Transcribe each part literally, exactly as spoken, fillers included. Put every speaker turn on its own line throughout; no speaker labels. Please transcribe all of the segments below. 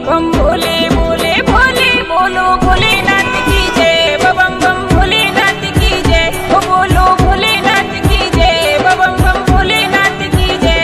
बम भोले भोले भोले बोलो भोलेनाथ की जय, बम बम भोलेनाथ की जय, ओ बोलो भोलेनाथ की जय, बम बम भोलेनाथ की जय।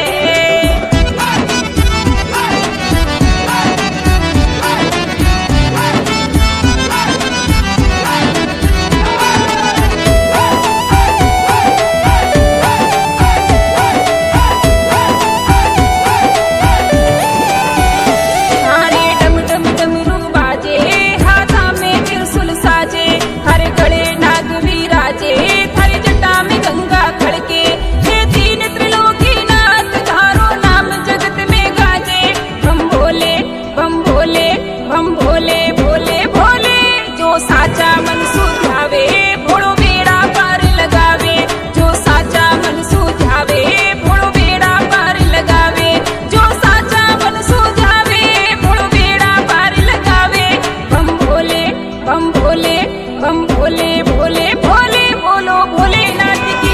हारे डम डम डमरू बाजे, हाथा में त्रिशूल साजे, हर गले नाग विराजे, थारी जटा में गंगा खड़के, हे तीन त्रिलोकी नाथ तारो नाम जगत में गाजे। बम भोले बम भोले बम भोले भोले भोले, जो साचा मन सुझावे भोड़ो बेड़ा पार लगावे, जो साचा मन सुझावे भोड़ो बेड़ा पार लगावे, जो साचा मन सुझावे भोड़ो बेड़ा पार लगावे। बम भोले बम भोले बम भोले भोले भोले बोलो भोलेनाथ की